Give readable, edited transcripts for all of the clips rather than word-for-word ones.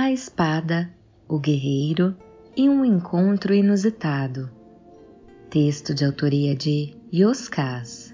a espada, o guerreiro e um encontro inusitado. Texto de autoria de Yoskaz.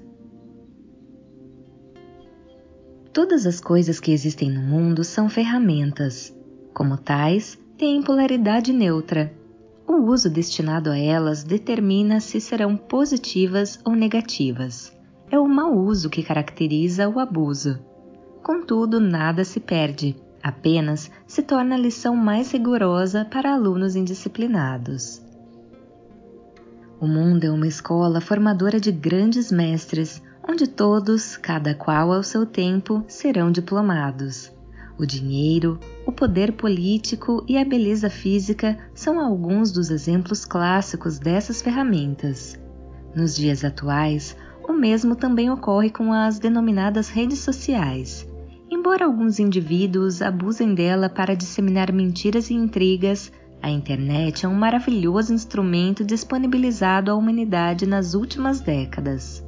Todas as coisas que existem no mundo são ferramentas. Como tais, têm polaridade neutra. O uso destinado a elas determina se serão positivas ou negativas. É o mau uso que caracteriza o abuso. Contudo, nada se perde, apenas se torna a lição mais rigorosa para alunos indisciplinados. O mundo é uma escola formadora de grandes mestres, onde todos, cada qual ao seu tempo, serão diplomados. O dinheiro, o poder político e a beleza física são alguns dos exemplos clássicos dessas ferramentas. Nos dias atuais, o mesmo também ocorre com as denominadas redes sociais. Embora alguns indivíduos abusem dela para disseminar mentiras e intrigas, a internet é um maravilhoso instrumento disponibilizado à humanidade nas últimas décadas.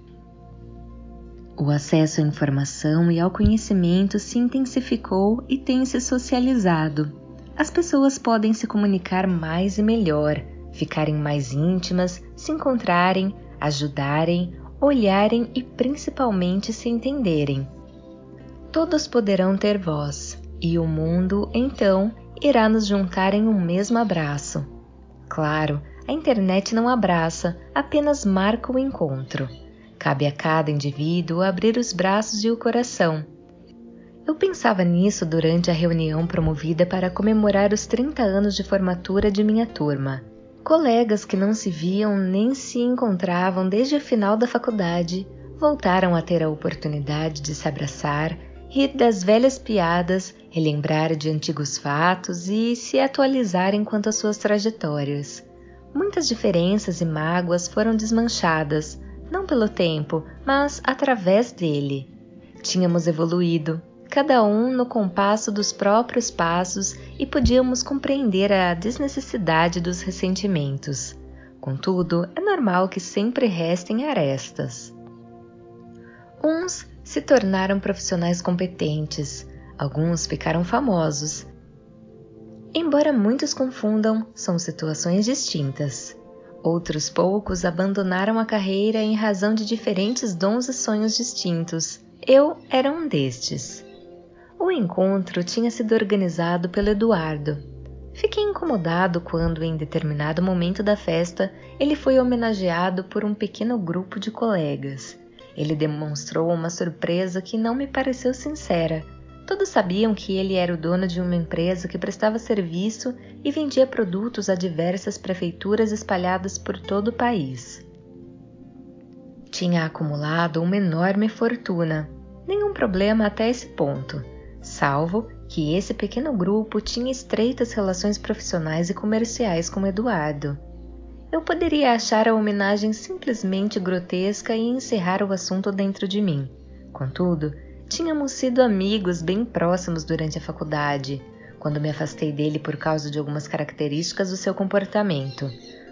O acesso à informação e ao conhecimento se intensificou e tem se socializado. As pessoas podem se comunicar mais e melhor, ficarem mais íntimas, se encontrarem, ajudarem, olharem e principalmente se entenderem. Todos poderão ter voz, e o mundo, então, irá nos juntar em um mesmo abraço. Claro, a internet não abraça, apenas marca o encontro. Cabe a cada indivíduo abrir os braços e o coração. Eu pensava nisso durante a reunião promovida para comemorar os 30 anos de formatura de minha turma. Colegas que não se viam nem se encontravam desde o final da faculdade voltaram a ter a oportunidade de se abraçar, rir das velhas piadas, relembrar de antigos fatos e se atualizarem quanto às suas trajetórias. Muitas diferenças e mágoas foram desmanchadas, não pelo tempo, mas através dele. Tínhamos evoluído, cada um no compasso dos próprios passos, e podíamos compreender a desnecessidade dos ressentimentos. Contudo, é normal que sempre restem arestas. Uns se tornaram profissionais competentes, alguns ficaram famosos. Embora muitos confundam, são situações distintas. Outros poucos abandonaram a carreira em razão de diferentes dons e sonhos distintos. Eu era um destes. O encontro tinha sido organizado pelo Eduardo. Fiquei incomodado quando, em determinado momento da festa, ele foi homenageado por um pequeno grupo de colegas. Ele demonstrou uma surpresa que não me pareceu sincera. Todos sabiam que ele era o dono de uma empresa que prestava serviço e vendia produtos a diversas prefeituras espalhadas por todo o país. Tinha acumulado uma enorme fortuna. Nenhum problema até esse ponto, salvo que esse pequeno grupo tinha estreitas relações profissionais e comerciais com Eduardo. Eu poderia achar a homenagem simplesmente grotesca e encerrar o assunto dentro de mim. Contudo, tínhamos sido amigos bem próximos durante a faculdade, quando me afastei dele por causa de algumas características do seu comportamento.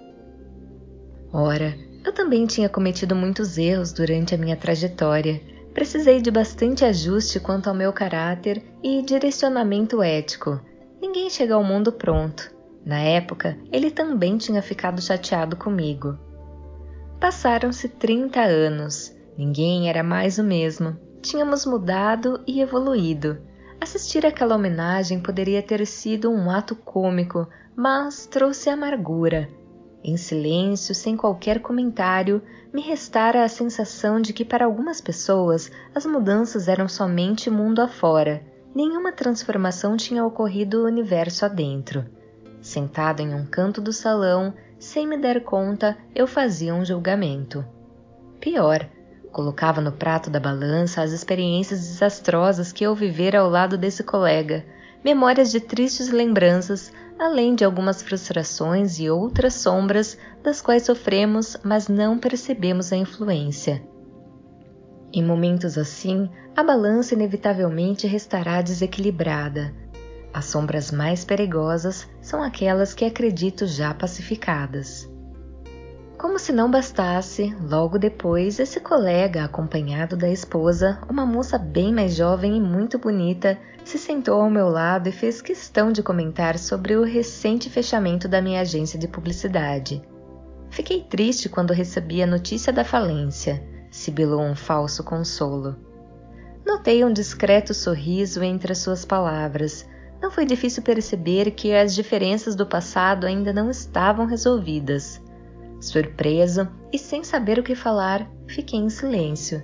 Ora, eu também tinha cometido muitos erros durante a minha trajetória. Precisei de bastante ajuste quanto ao meu caráter e direcionamento ético. Ninguém chega ao mundo pronto. Na época, ele também tinha ficado chateado comigo. Passaram-se 30 anos. Ninguém era mais o mesmo. Tínhamos mudado e evoluído. Assistir àquela homenagem poderia ter sido um ato cômico, mas trouxe amargura. Em silêncio, sem qualquer comentário, me restara a sensação de que para algumas pessoas as mudanças eram somente mundo afora. Nenhuma transformação tinha ocorrido o universo adentro. Sentado em um canto do salão, sem me dar conta, eu fazia um julgamento. Pior, colocava no prato da balança as experiências desastrosas que eu vivera ao lado desse colega, memórias de tristes lembranças, além de algumas frustrações e outras sombras das quais sofremos, mas não percebemos a influência. Em momentos assim, a balança inevitavelmente restará desequilibrada. As sombras mais perigosas são aquelas que acredito já pacificadas. Como se não bastasse, logo depois, esse colega, acompanhado da esposa, uma moça bem mais jovem e muito bonita, se sentou ao meu lado e fez questão de comentar sobre o recente fechamento da minha agência de publicidade. Fiquei triste quando recebi a notícia da falência, sibilou um falso consolo. Notei um discreto sorriso entre as suas palavras. Não foi difícil perceber que as diferenças do passado ainda não estavam resolvidas. Surpreso e sem saber o que falar, fiquei em silêncio.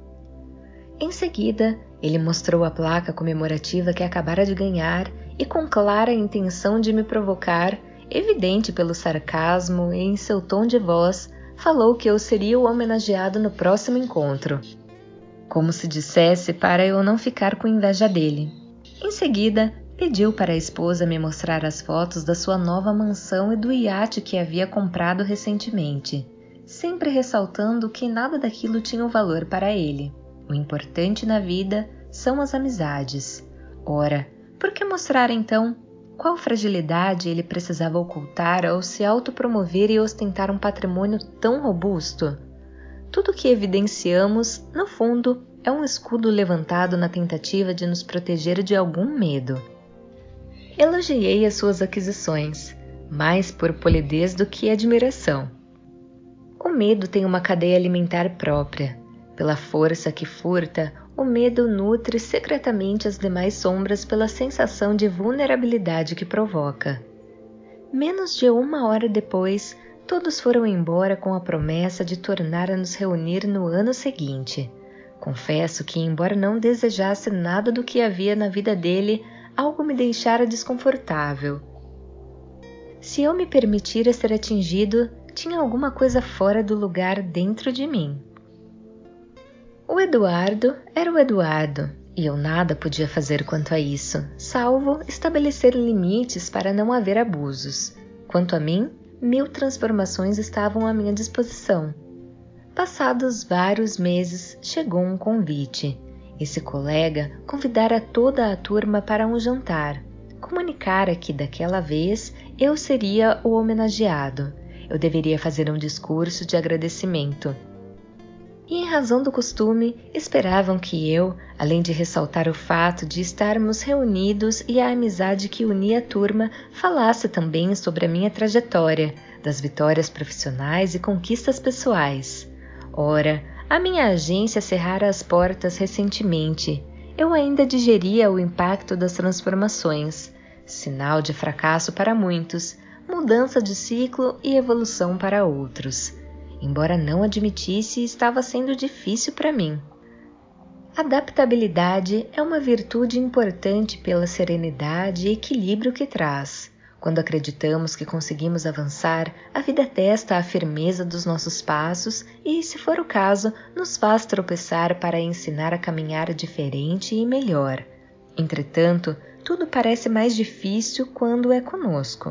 Em seguida, ele mostrou a placa comemorativa que acabara de ganhar e, com clara intenção de me provocar, evidente pelo sarcasmo e em seu tom de voz, falou que eu seria o homenageado no próximo encontro, como se dissesse para eu não ficar com inveja dele. Em seguida, pediu para a esposa me mostrar as fotos da sua nova mansão e do iate que havia comprado recentemente, sempre ressaltando que nada daquilo tinha um valor para ele. O importante na vida são as amizades. Ora, por que mostrar então? Qual fragilidade ele precisava ocultar ao se autopromover e ostentar um patrimônio tão robusto? Tudo que evidenciamos, no fundo, é um escudo levantado na tentativa de nos proteger de algum medo. Elogiei as suas aquisições, mais por polidez do que admiração. O medo tem uma cadeia alimentar própria. Pela força que furta, o medo nutre secretamente as demais sombras pela sensação de vulnerabilidade que provoca. Menos de 1 hora depois, todos foram embora com a promessa de tornar a nos reunir no ano seguinte. Confesso que, embora não desejasse nada do que havia na vida dele, algo me deixara desconfortável. Se eu me permitira ser atingido, tinha alguma coisa fora do lugar dentro de mim. O Eduardo era o Eduardo, e eu nada podia fazer quanto a isso, salvo estabelecer limites para não haver abusos. Quanto a mim, 1000 transformações estavam à minha disposição. Passados vários meses, chegou um convite. Esse colega convidara toda a turma para um jantar. Comunicara que, daquela vez, eu seria o homenageado. Eu deveria fazer um discurso de agradecimento. E, em razão do costume, esperavam que eu, além de ressaltar o fato de estarmos reunidos e a amizade que unia a turma, falasse também sobre a minha trajetória, das vitórias profissionais e conquistas pessoais. Ora, a minha agência cerrara as portas recentemente. Eu ainda digeria o impacto das transformações, sinal de fracasso para muitos, mudança de ciclo e evolução para outros. Embora não admitisse, estava sendo difícil para mim. Adaptabilidade é uma virtude importante pela serenidade e equilíbrio que traz. Quando acreditamos que conseguimos avançar, a vida testa a firmeza dos nossos passos e, se for o caso, nos faz tropeçar para ensinar a caminhar diferente e melhor. Entretanto, tudo parece mais difícil quando é conosco.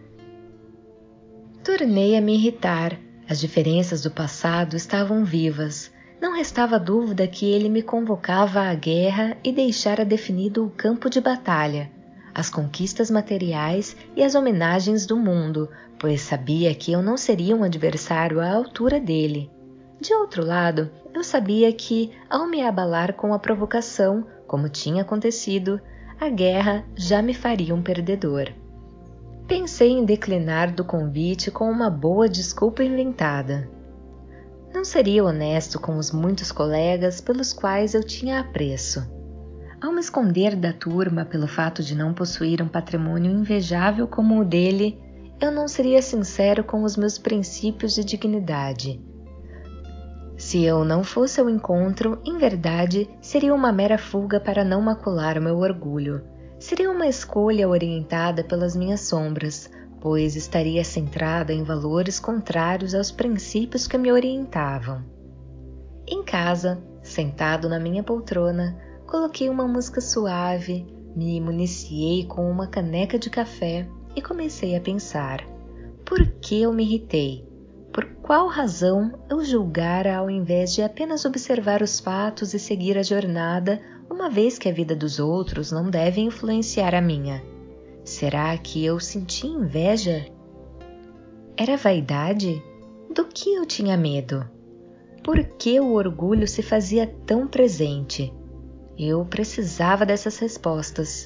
Tornei a me irritar. As diferenças do passado estavam vivas. Não restava dúvida que ele me convocava à guerra e deixara definido o campo de batalha, as conquistas materiais e as homenagens do mundo, pois sabia que eu não seria um adversário à altura dele. De outro lado, eu sabia que, ao me abalar com a provocação, como tinha acontecido, a guerra já me faria um perdedor. Pensei em declinar do convite com uma boa desculpa inventada. Não seria honesto com os muitos colegas pelos quais eu tinha apreço. Ao me esconder da turma pelo fato de não possuir um patrimônio invejável como o dele, eu não seria sincero com os meus princípios de dignidade. Se eu não fosse ao encontro, em verdade, seria uma mera fuga para não macular o meu orgulho. Seria uma escolha orientada pelas minhas sombras, pois estaria centrada em valores contrários aos princípios que me orientavam. Em casa, sentado na minha poltrona, coloquei uma música suave, me municiei com uma caneca de café e comecei a pensar. Por que eu me irritei? Por qual razão eu julgara ao invés de apenas observar os fatos e seguir a jornada, uma vez que a vida dos outros não deve influenciar a minha? Será que eu senti inveja? Era vaidade? Do que eu tinha medo? Por que o orgulho se fazia tão presente? Eu precisava dessas respostas.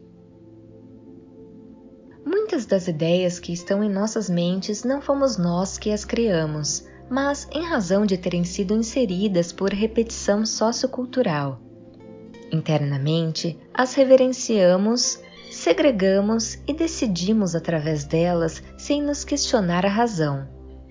Muitas das ideias que estão em nossas mentes não fomos nós que as criamos, mas em razão de terem sido inseridas por repetição sociocultural. Internamente, as reverenciamos, segregamos e decidimos através delas sem nos questionar a razão.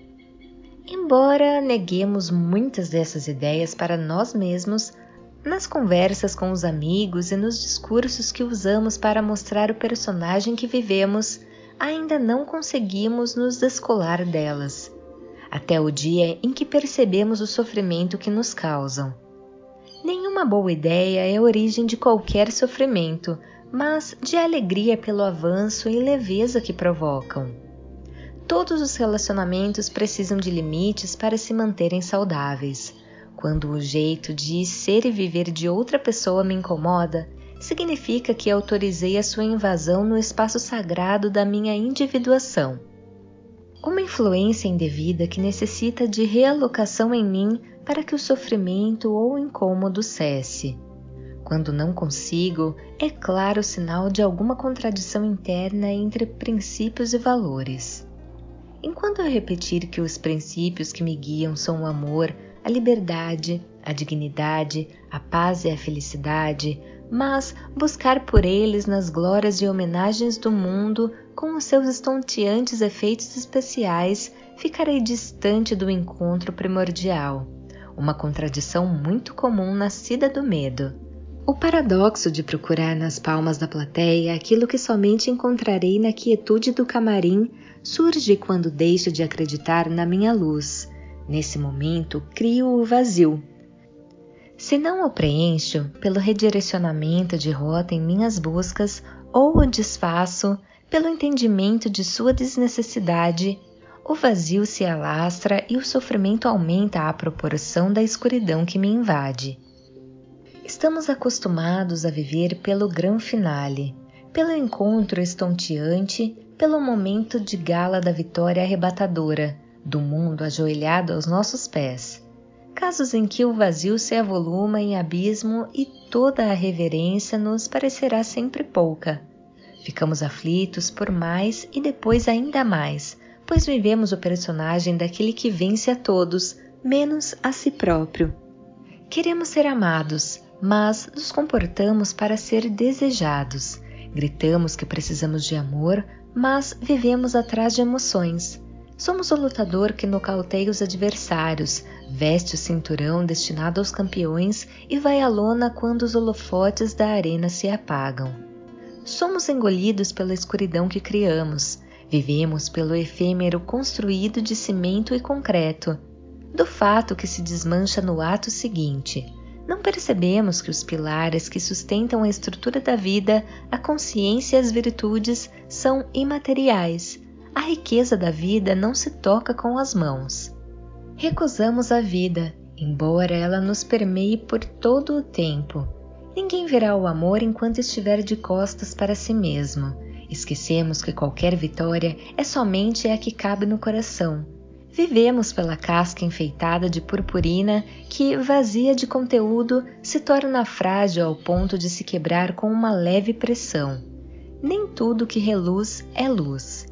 Embora neguemos muitas dessas ideias para nós mesmos, nas conversas com os amigos e nos discursos que usamos para mostrar o personagem que vivemos, ainda não conseguimos nos descolar delas, até o dia em que percebemos o sofrimento que nos causam. Nenhuma boa ideia é a origem de qualquer sofrimento, mas de alegria pelo avanço e leveza que provocam. Todos os relacionamentos precisam de limites para se manterem saudáveis. Quando o jeito de ser e viver de outra pessoa me incomoda, significa que autorizei a sua invasão no espaço sagrado da minha individuação. Uma influência indevida que necessita de realocação em mim para que o sofrimento ou o incômodo cesse. Quando não consigo, é claro sinal de alguma contradição interna entre princípios e valores. Enquanto eu repetir que os princípios que me guiam são o amor, a liberdade, a dignidade, a paz e a felicidade, mas buscar por eles nas glórias e homenagens do mundo com os seus estonteantes efeitos especiais, ficarei distante do encontro primordial, uma contradição muito comum nascida do medo. O paradoxo de procurar nas palmas da plateia aquilo que somente encontrarei na quietude do camarim surge quando deixo de acreditar na minha luz. Nesse momento, crio o vazio. Se não o preencho pelo redirecionamento de rota em minhas buscas ou o desfaço pelo entendimento de sua desnecessidade, o vazio se alastra e o sofrimento aumenta à proporção da escuridão que me invade. Estamos acostumados a viver pelo grande finale, pelo encontro estonteante, pelo momento de gala da vitória arrebatadora, do mundo ajoelhado aos nossos pés. Casos em que o vazio se avoluma em abismo e toda a reverência nos parecerá sempre pouca. Ficamos aflitos por mais e depois ainda mais, pois vivemos o personagem daquele que vence a todos, menos a si próprio. Queremos ser amados, mas nos comportamos para ser desejados. Gritamos que precisamos de amor, mas vivemos atrás de emoções. Somos o lutador que nocauteia os adversários, veste o cinturão destinado aos campeões e vai à lona quando os holofotes da arena se apagam. Somos engolidos pela escuridão que criamos, vivemos pelo efêmero construído de cimento e concreto, do fato que se desmancha no ato seguinte. Não percebemos que os pilares que sustentam a estrutura da vida, a consciência e as virtudes, são imateriais. A riqueza da vida não se toca com as mãos. Recusamos a vida, embora ela nos permeie por todo o tempo. Ninguém verá o amor enquanto estiver de costas para si mesmo. Esquecemos que qualquer vitória é somente a que cabe no coração. Vivemos pela casca enfeitada de purpurina que, vazia de conteúdo, se torna frágil ao ponto de se quebrar com uma leve pressão. Nem tudo que reluz é luz.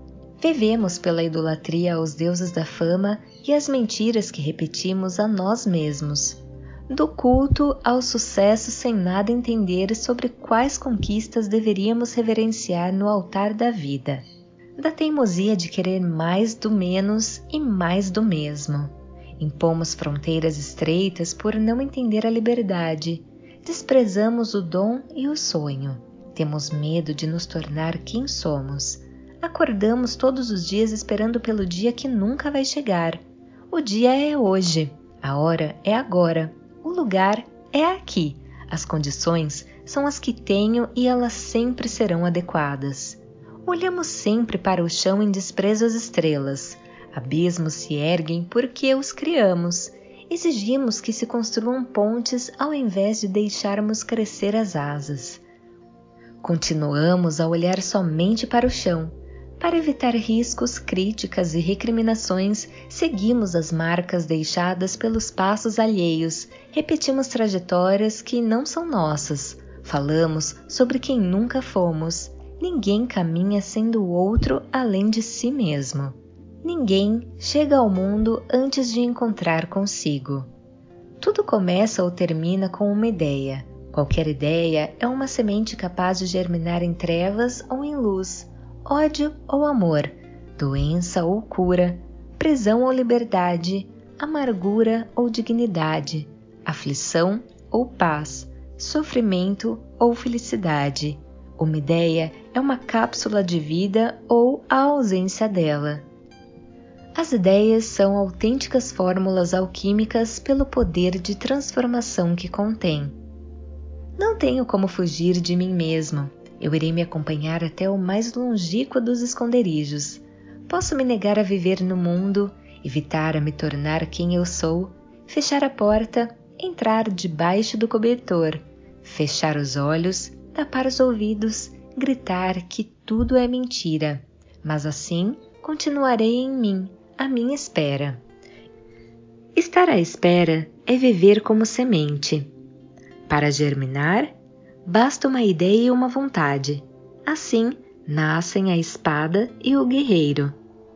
Vivemos pela idolatria aos deuses da fama e às mentiras que repetimos a nós mesmos. Do culto ao sucesso sem nada entender sobre quais conquistas deveríamos reverenciar no altar da vida. Da teimosia de querer mais do menos e mais do mesmo. Impomos fronteiras estreitas por não entender a liberdade. Desprezamos o dom e o sonho. Temos medo de nos tornar quem somos. Acordamos todos os dias esperando pelo dia que nunca vai chegar. O dia é hoje, a hora é agora, o lugar é aqui. As condições são as que tenho e elas sempre serão adequadas. Olhamos sempre para o chão em desprezo às estrelas. Abismos se erguem porque os criamos. Exigimos que se construam pontes ao invés de deixarmos crescer as asas. Continuamos a olhar somente para o chão. Para evitar riscos, críticas e recriminações, seguimos as marcas deixadas pelos passos alheios, repetimos trajetórias que não são nossas, falamos sobre quem nunca fomos. Ninguém caminha sendo outro além de si mesmo. Ninguém chega ao mundo antes de encontrar consigo. Tudo começa ou termina com uma ideia. Qualquer ideia é uma semente capaz de germinar em trevas ou em luz, ódio ou amor, doença ou cura, prisão ou liberdade, amargura ou dignidade, aflição ou paz, sofrimento ou felicidade. Uma ideia é uma cápsula de vida ou a ausência dela. As ideias são autênticas fórmulas alquímicas pelo poder de transformação que contém. Não tenho como fugir de mim mesmo. Eu irei me acompanhar até o mais longínquo dos esconderijos. Posso me negar a viver no mundo, evitar a me tornar quem eu sou, fechar a porta, entrar debaixo do cobertor, fechar os olhos, tapar os ouvidos, gritar que tudo é mentira. Mas assim continuarei em mim, à minha espera. Estar à espera é viver como semente. Para germinar, basta uma ideia e uma vontade. Assim, nascem a espada e o guerreiro.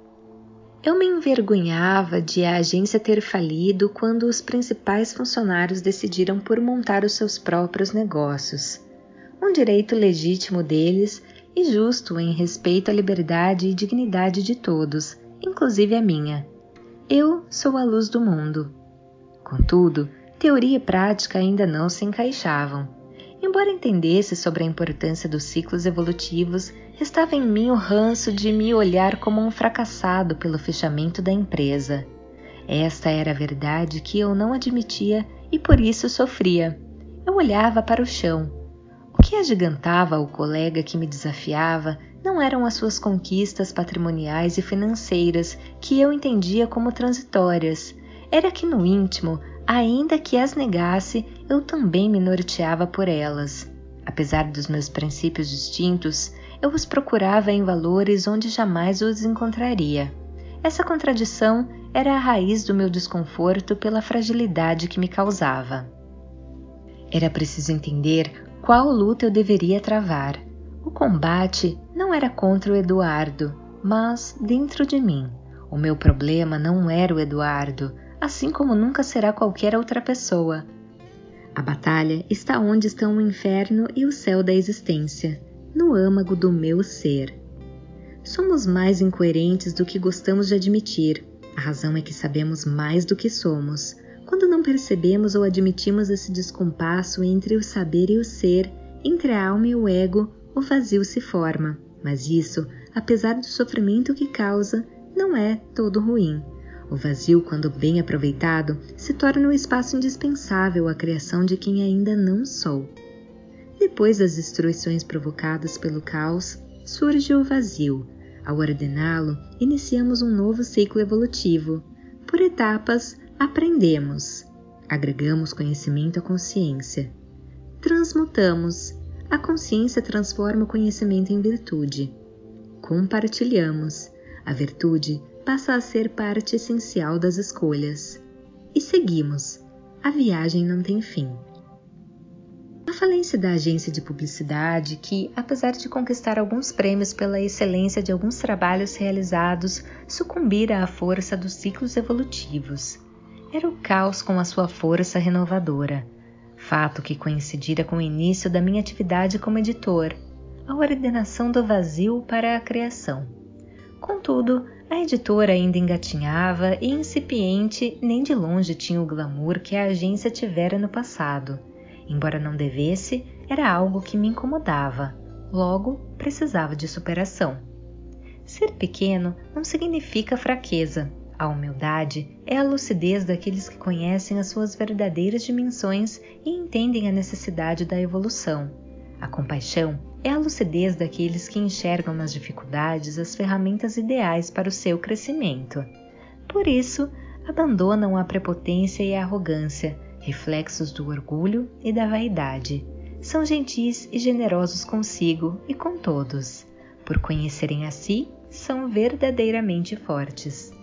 Eu me envergonhava de a agência ter falido quando os principais funcionários decidiram por montar os seus próprios negócios. Um direito legítimo deles e justo em respeito à liberdade e dignidade de todos, inclusive a minha. Eu sou a luz do mundo. Contudo, teoria e prática ainda não se encaixavam. Embora entendesse sobre a importância dos ciclos evolutivos, restava em mim o ranço de me olhar como um fracassado pelo fechamento da empresa. Esta era a verdade que eu não admitia e por isso sofria. Eu olhava para o chão. O que agigantava o colega que me desafiava não eram as suas conquistas patrimoniais e financeiras, que eu entendia como transitórias. Era que no íntimo, ainda que as negasse, eu também me norteava por elas. Apesar dos meus princípios distintos, eu os procurava em valores onde jamais os encontraria. Essa contradição era a raiz do meu desconforto pela fragilidade que me causava. Era preciso entender qual luta eu deveria travar. O combate não era contra o Eduardo, mas dentro de mim. O meu problema não era o Eduardo, assim como nunca será qualquer outra pessoa. A batalha está onde estão o inferno e o céu da existência, no âmago do meu ser. Somos mais incoerentes do que gostamos de admitir. A razão é que sabemos mais do que somos. Quando não percebemos ou admitimos esse descompasso entre o saber e o ser, entre a alma e o ego, o vazio se forma. Mas isso, apesar do sofrimento que causa, não é todo ruim. O vazio, quando bem aproveitado, se torna um espaço indispensável à criação de quem ainda não sou. Depois das destruições provocadas pelo caos, surge o vazio. Ao ordená-lo, iniciamos um novo ciclo evolutivo. Por etapas, aprendemos. Agregamos conhecimento à consciência. Transmutamos. A consciência transforma o conhecimento em virtude. Compartilhamos. A virtude passa a ser parte essencial das escolhas. E seguimos. A viagem não tem fim. A falência da agência de publicidade, que, apesar de conquistar alguns prêmios pela excelência de alguns trabalhos realizados, sucumbira à força dos ciclos evolutivos. Era o caos com a sua força renovadora. Fato que coincidira com o início da minha atividade como editor, a ordenação do vazio para a criação. Contudo, a editora ainda engatinhava e incipiente, nem de longe tinha o glamour que a agência tivera no passado. Embora não devesse, era algo que me incomodava, logo precisava de superação. Ser pequeno não significa fraqueza. A humildade é a lucidez daqueles que conhecem as suas verdadeiras dimensões e entendem a necessidade da evolução. A compaixão é a lucidez daqueles que enxergam nas dificuldades as ferramentas ideais para o seu crescimento. Por isso, abandonam a prepotência e a arrogância, reflexos do orgulho e da vaidade. São gentis e generosos consigo e com todos. Por conhecerem a si, são verdadeiramente fortes.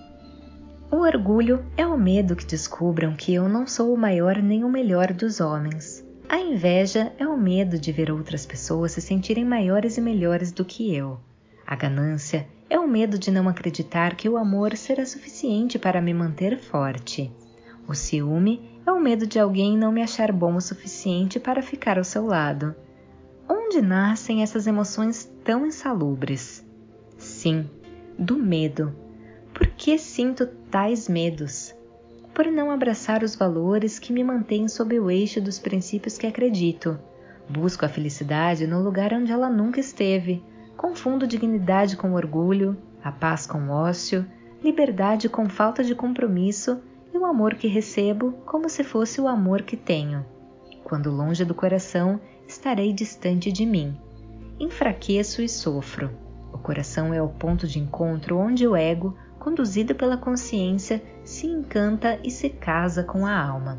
O orgulho é o medo que descubram que eu não sou o maior nem o melhor dos homens. A inveja é o medo de ver outras pessoas se sentirem maiores e melhores do que eu. A ganância é o medo de não acreditar que o amor será suficiente para me manter forte. O ciúme é o medo de alguém não me achar bom o suficiente para ficar ao seu lado. Onde nascem essas emoções tão insalubres? Sim, do medo. Por que sinto tais medos? Por não abraçar os valores que me mantêm sob o eixo dos princípios que acredito. Busco a felicidade no lugar onde ela nunca esteve. Confundo dignidade com orgulho, a paz com ócio, liberdade com falta de compromisso e o amor que recebo como se fosse o amor que tenho. Quando longe do coração, estarei distante de mim. Enfraqueço e sofro. O coração é o ponto de encontro onde o ego, conduzido pela consciência, se encanta e se casa com a alma.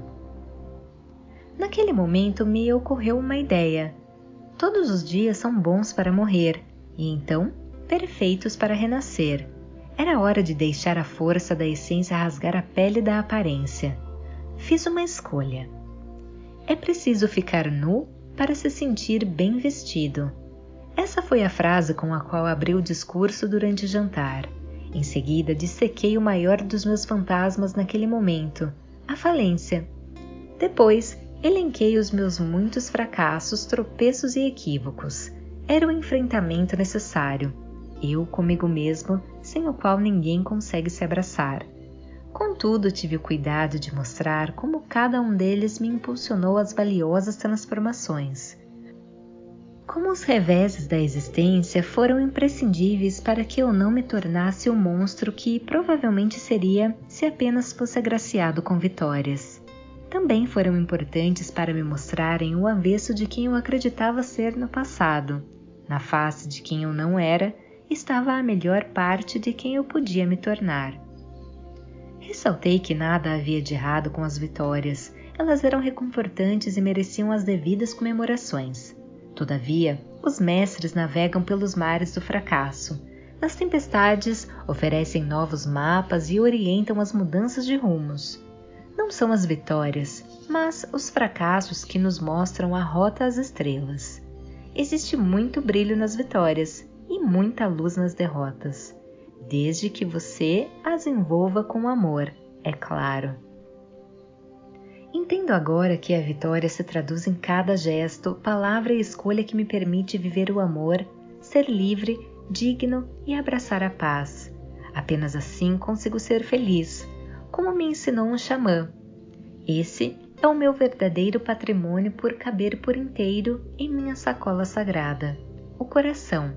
Naquele momento me ocorreu uma ideia. Todos os dias são bons para morrer, e então perfeitos para renascer. Era hora de deixar a força da essência rasgar a pele da aparência. Fiz uma escolha. É preciso ficar nu para se sentir bem vestido. Essa foi a frase com a qual abri o discurso durante o jantar. Em seguida, dissequei o maior dos meus fantasmas naquele momento, a falência. Depois, elenquei os meus muitos fracassos, tropeços e equívocos. Era o enfrentamento necessário. Eu comigo mesmo, sem o qual ninguém consegue se abraçar. Contudo, tive o cuidado de mostrar como cada um deles me impulsionou às valiosas transformações. Como os reveses da existência foram imprescindíveis para que eu não me tornasse o monstro que provavelmente seria se apenas fosse agraciado com vitórias. Também foram importantes para me mostrarem o avesso de quem eu acreditava ser no passado. Na face de quem eu não era, estava a melhor parte de quem eu podia me tornar. Ressaltei que nada havia de errado com as vitórias, elas eram reconfortantes e mereciam as devidas comemorações. Todavia, os mestres navegam pelos mares do fracasso. Nas tempestades, oferecem novos mapas e orientam as mudanças de rumos. Não são as vitórias, mas os fracassos que nos mostram a rota às estrelas. Existe muito brilho nas vitórias e muita luz nas derrotas, desde que você as envolva com amor, é claro. Entendo agora que a vitória se traduz em cada gesto, palavra e escolha que me permite viver o amor, ser livre, digno e abraçar a paz. Apenas assim consigo ser feliz, como me ensinou um xamã. Esse é o meu verdadeiro patrimônio por caber por inteiro em minha sacola sagrada, o coração.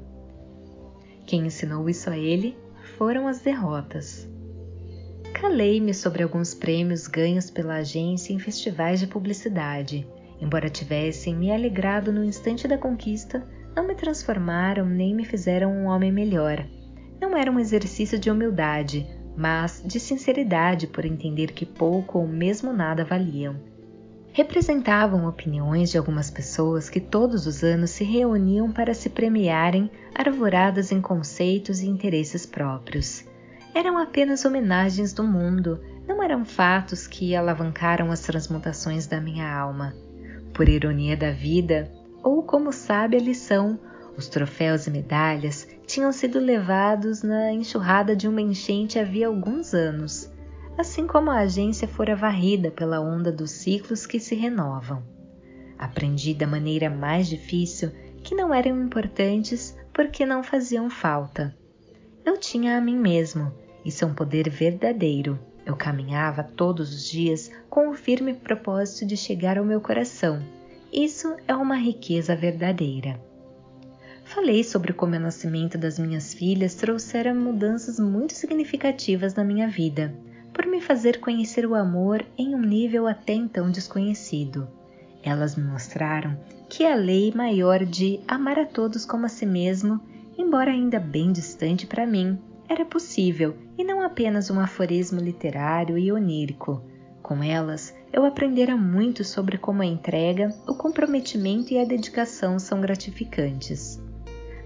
Quem ensinou isso a ele foram as derrotas. Calei-me sobre alguns prêmios ganhos pela agência em festivais de publicidade. Embora tivessem me alegrado no instante da conquista, não me transformaram nem me fizeram um homem melhor. Não era um exercício de humildade, mas de sinceridade por entender que pouco ou mesmo nada valiam. Representavam opiniões de algumas pessoas que todos os anos se reuniam para se premiarem, arvoradas em conceitos e interesses próprios. Eram apenas homenagens do mundo, não eram fatos que alavancaram as transmutações da minha alma. Por ironia da vida, ou como sabe a lição, os troféus e medalhas tinham sido levados na enxurrada de uma enchente havia alguns anos, assim como a agência fora varrida pela onda dos ciclos que se renovam. Aprendi da maneira mais difícil que não eram importantes porque não faziam falta. Eu tinha a mim mesmo. Isso é um poder verdadeiro. Eu caminhava todos os dias com o firme propósito de chegar ao meu coração. Isso é uma riqueza verdadeira. Falei sobre como o nascimento das minhas filhas trouxera mudanças muito significativas na minha vida, por me fazer conhecer o amor em um nível até então desconhecido. Elas me mostraram que a lei maior de amar a todos como a si mesmo, embora ainda bem distante para mim, era possível e não apenas um aforismo literário e onírico. Com elas, eu aprendera muito sobre como a entrega, o comprometimento e a dedicação são gratificantes.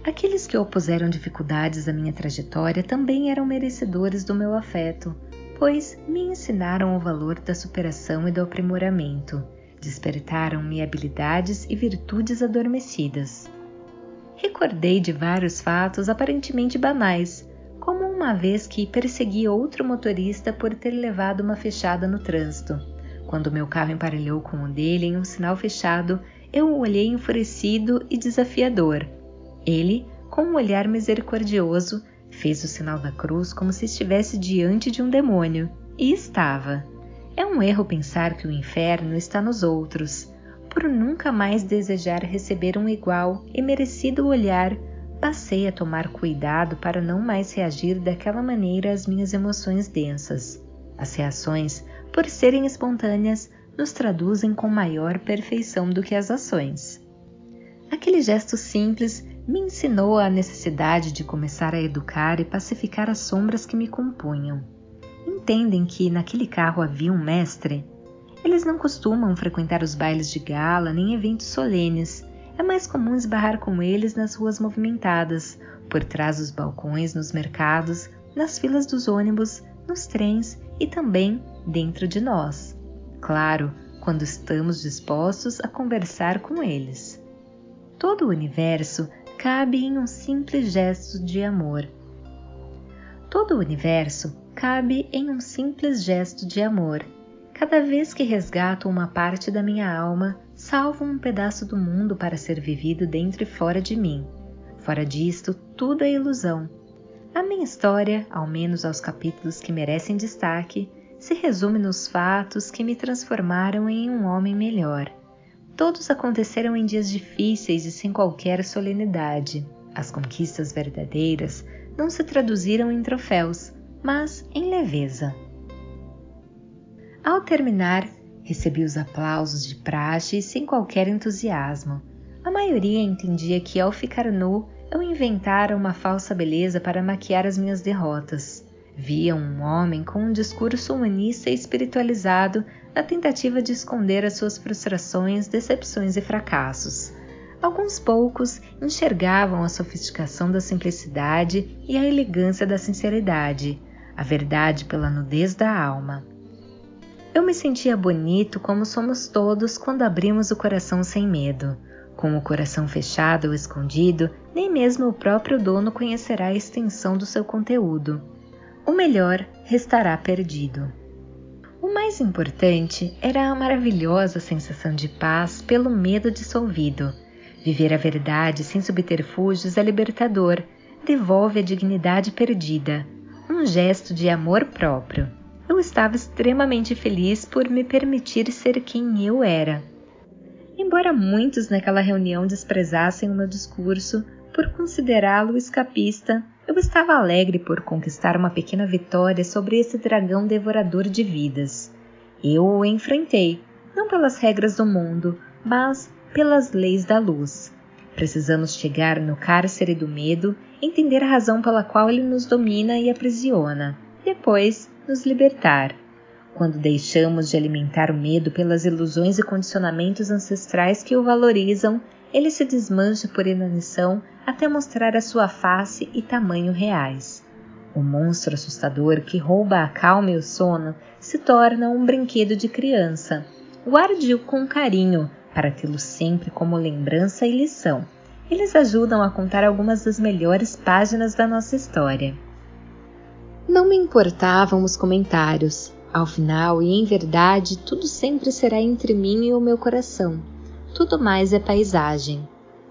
Aqueles que opuseram dificuldades à minha trajetória também eram merecedores do meu afeto, pois me ensinaram o valor da superação e do aprimoramento, despertaram-me habilidades e virtudes adormecidas. Recordei de vários fatos aparentemente banais, como uma vez que persegui outro motorista por ter levado uma fechada no trânsito. Quando meu carro emparelhou com o dele em um sinal fechado, eu o olhei enfurecido e desafiador. Ele, com um olhar misericordioso, fez o sinal da cruz como se estivesse diante de um demônio. E estava. É um erro pensar que o inferno está nos outros. Por nunca mais desejar receber um igual e merecido olhar, passei a tomar cuidado para não mais reagir daquela maneira às minhas emoções densas. As reações, por serem espontâneas, nos traduzem com maior perfeição do que as ações. Aquele gesto simples me ensinou a necessidade de começar a educar e pacificar as sombras que me compunham. Entendem que naquele carro havia um mestre? Eles não costumam frequentar os bailes de gala nem eventos solenes. É mais comum esbarrar com eles nas ruas movimentadas, por trás dos balcões, nos mercados, nas filas dos ônibus, nos trens e também dentro de nós. Claro, quando estamos dispostos a conversar com eles. Todo o universo cabe em um simples gesto de amor. Todo o universo cabe em um simples gesto de amor. Cada vez que resgato uma parte da minha alma, salvo um pedaço do mundo para ser vivido dentro e fora de mim. Fora disto, tudo é ilusão. A minha história, ao menos aos capítulos que merecem destaque, se resume nos fatos que me transformaram em um homem melhor. Todos aconteceram em dias difíceis e sem qualquer solenidade. As conquistas verdadeiras não se traduziram em troféus, mas em leveza. Ao terminar, recebi os aplausos de praxe sem qualquer entusiasmo. A maioria entendia que ao ficar nu, eu inventara uma falsa beleza para maquiar as minhas derrotas. Viam um homem com um discurso humanista e espiritualizado na tentativa de esconder as suas frustrações, decepções e fracassos. Alguns poucos enxergavam a sofisticação da simplicidade e a elegância da sinceridade, a verdade pela nudez da alma. Eu me sentia bonito como somos todos quando abrimos o coração sem medo. Com o coração fechado ou escondido, nem mesmo o próprio dono conhecerá a extensão do seu conteúdo. O melhor restará perdido. O mais importante era a maravilhosa sensação de paz pelo medo dissolvido. Viver a verdade sem subterfúgios é libertador, devolve a dignidade perdida, um gesto de amor próprio. Eu estava extremamente feliz por me permitir ser quem eu era. Embora muitos naquela reunião desprezassem o meu discurso por considerá-lo escapista, eu estava alegre por conquistar uma pequena vitória sobre esse dragão devorador de vidas. Eu o enfrentei, não pelas regras do mundo, mas pelas leis da luz. Precisamos chegar no cárcere do medo, entender a razão pela qual ele nos domina e aprisiona, depois nos libertar. Quando deixamos de alimentar o medo pelas ilusões e condicionamentos ancestrais que o valorizam, ele se desmancha por inanição até mostrar a sua face e tamanho reais. O monstro assustador que rouba a calma e o sono se torna um brinquedo de criança. Guarde-o com carinho, para tê-lo sempre como lembrança e lição. Eles ajudam a contar algumas das melhores páginas da nossa história. Não me importavam os comentários. Ao final e em verdade, tudo sempre será entre mim e o meu coração. Tudo mais é paisagem.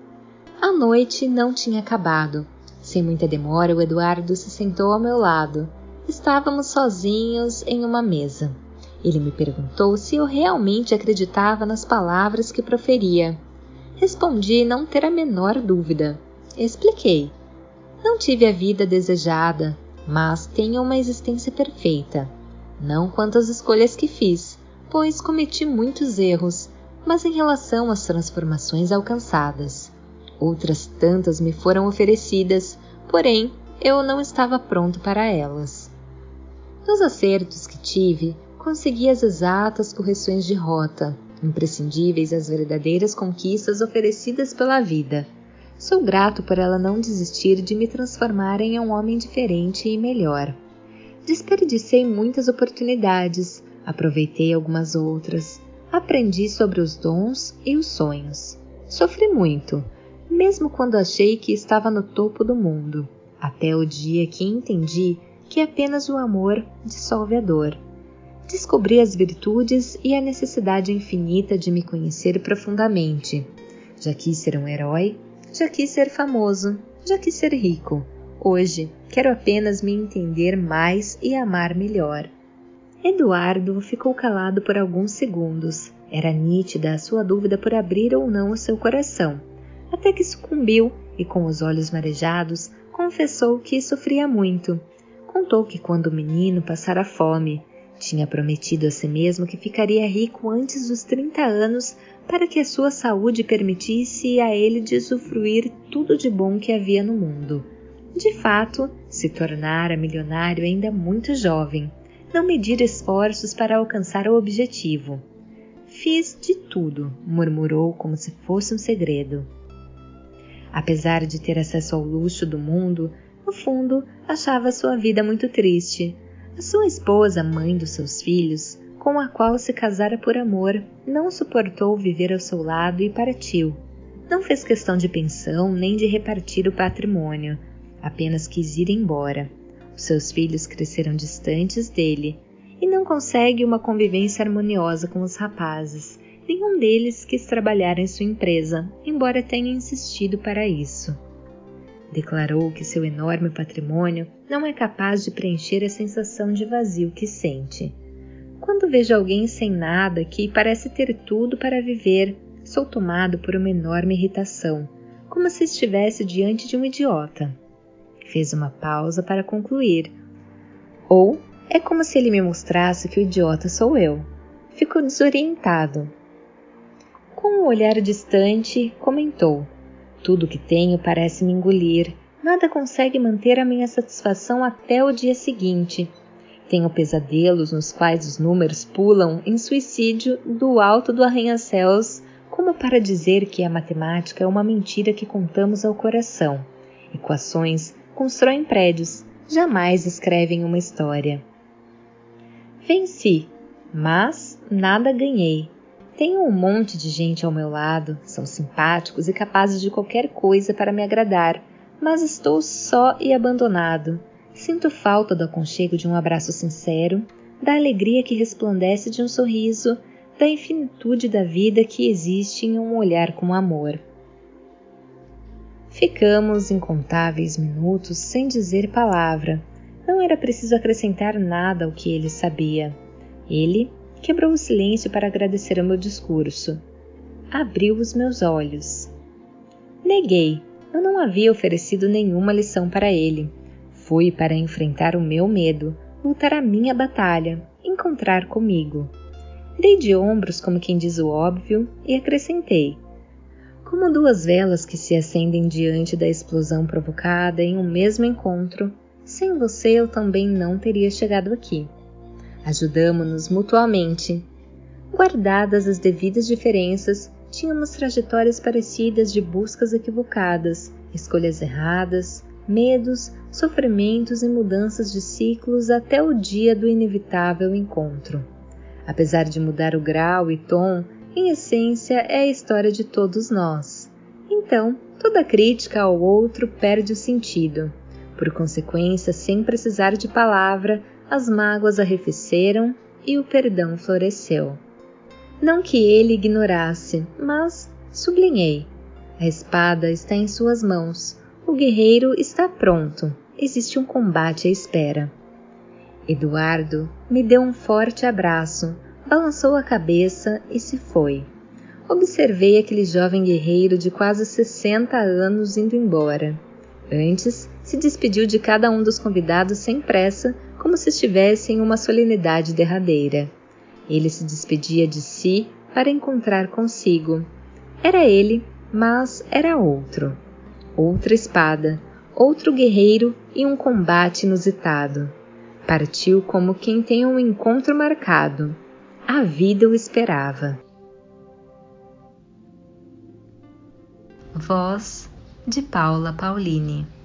A noite não tinha acabado. Sem muita demora, o Eduardo se sentou ao meu lado. Estávamos sozinhos em uma mesa. Ele me perguntou se eu realmente acreditava nas palavras que proferia. Respondi não ter a menor dúvida. Expliquei. Não tive a vida desejada, mas tenho uma existência perfeita. Não quanto às escolhas que fiz, pois cometi muitos erros, mas em relação às transformações alcançadas. Outras tantas me foram oferecidas, porém eu não estava pronto para elas. Nos acertos que tive, consegui as exatas correções de rota, imprescindíveis às verdadeiras conquistas oferecidas pela vida. Sou grato por ela não desistir de me transformar em um homem diferente e melhor. Desperdicei muitas oportunidades, aproveitei algumas outras, aprendi sobre os dons e os sonhos. Sofri muito, mesmo quando achei que estava no topo do mundo, até o dia que entendi que apenas o amor dissolve a dor. Descobri as virtudes e a necessidade infinita de me conhecer profundamente. Já quis ser um herói, já quis ser famoso, já quis ser rico. Hoje, quero apenas me entender mais e amar melhor. Eduardo ficou calado por alguns segundos. Era nítida a sua dúvida por abrir ou não o seu coração. Até que sucumbiu e, com os olhos marejados, confessou que sofria muito. Contou que quando o menino passara fome, tinha prometido a si mesmo que ficaria rico antes dos 30 anos para que a sua saúde permitisse a ele de usufruir tudo de bom que havia no mundo. De fato, se tornara milionário ainda muito jovem. Não medir esforços para alcançar o objetivo. Fiz de tudo, murmurou como se fosse um segredo. Apesar de ter acesso ao luxo do mundo, no fundo, achava sua vida muito triste. A sua esposa, mãe dos seus filhos, com a qual se casara por amor, não suportou viver ao seu lado e partiu. Não fez questão de pensão nem de repartir o patrimônio, apenas quis ir embora. Os seus filhos cresceram distantes dele e não consegue uma convivência harmoniosa com os rapazes. Nenhum deles quis trabalhar em sua empresa, embora tenha insistido para isso. Declarou que seu enorme patrimônio não é capaz de preencher a sensação de vazio que sente. Quando vejo alguém sem nada que parece ter tudo para viver, sou tomado por uma enorme irritação, como se estivesse diante de um idiota. Fez uma pausa para concluir. Ou é como se ele me mostrasse que o idiota sou eu. Ficou desorientado. Com um olhar distante, comentou. Tudo que tenho parece me engolir. Nada consegue manter a minha satisfação até o dia seguinte. Tenho pesadelos nos quais os números pulam em suicídio do alto do arranha-céus, como para dizer que a matemática é uma mentira que contamos ao coração. Equações constroem prédios, jamais escrevem uma história. Venci, mas nada ganhei. Tenho um monte de gente ao meu lado, são simpáticos e capazes de qualquer coisa para me agradar, mas estou só e abandonado. Sinto falta do aconchego de um abraço sincero, da alegria que resplandece de um sorriso, da infinitude da vida que existe em um olhar com amor. Ficamos incontáveis minutos sem dizer palavra. Não era preciso acrescentar nada ao que ele sabia. Ele quebrou o silêncio para agradecer ao meu discurso. Abriu os meus olhos. Neguei. Eu não havia oferecido nenhuma lição para ele. Fui para enfrentar o meu medo, lutar a minha batalha, encontrar comigo. Dei de ombros como quem diz o óbvio e acrescentei. Como duas velas que se acendem diante da explosão provocada em um mesmo encontro, sem você eu também não teria chegado aqui. Ajudamo-nos mutuamente. Guardadas as devidas diferenças, tínhamos trajetórias parecidas de buscas equivocadas, escolhas erradas, medos, sofrimentos e mudanças de ciclos até o dia do inevitável encontro. Apesar de mudar o grau e tom, em essência é a história de todos nós. Então, toda crítica ao outro perde o sentido. Por consequência, sem precisar de palavra, as mágoas arrefeceram e o perdão floresceu. Não que ele ignorasse, mas sublinhei. A espada está em suas mãos. O guerreiro está pronto. Existe um combate à espera. Eduardo me deu um forte abraço, balançou a cabeça e se foi. Observei aquele jovem guerreiro de quase 60 anos indo embora. Antes, se despediu de cada um dos convidados sem pressa, como se estivesse em uma solenidade derradeira. Ele se despedia de si para encontrar consigo. Era ele, mas era outro. Outra espada, outro guerreiro e um combate inusitado. Partiu como quem tem um encontro marcado. A vida o esperava. Voz de Paula Paulini.